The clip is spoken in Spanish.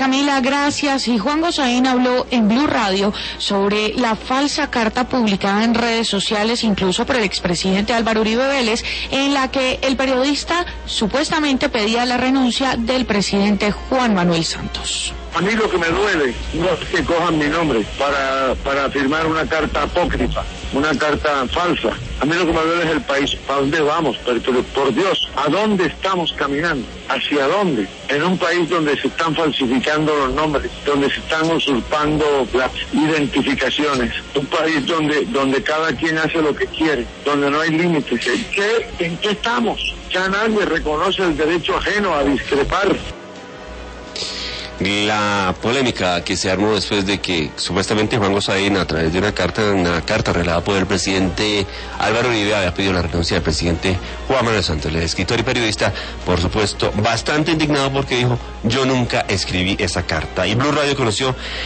Camila, gracias. Y Juan Gosaín habló en Blue Radio sobre la falsa carta publicada en redes sociales, incluso por el expresidente Álvaro Uribe Vélez, en la que el periodista supuestamente pedía la renuncia del presidente Juan Manuel Santos. A mí lo que me duele no es que cojan mi nombre para firmar una carta apócrifa, una carta falsa. A mí lo que me duele es el país. ¿Para dónde vamos? Pero por Dios, ¿a dónde estamos caminando? ¿Hacia dónde? En un país donde se están falsificando los nombres, donde se están usurpando las identificaciones, un país donde cada quien hace lo que quiere, donde no hay límites. ¿En qué estamos? Ya nadie reconoce el derecho ajeno a discrepar. La polémica que se armó después de que supuestamente Juan Gosaín, a través de una carta relada por el presidente Álvaro Uribe, había pedido la renuncia del presidente Juan Manuel Santos. El escritor y periodista, por supuesto, bastante indignado porque dijo: yo nunca escribí esa carta. Y Blue Radio conoció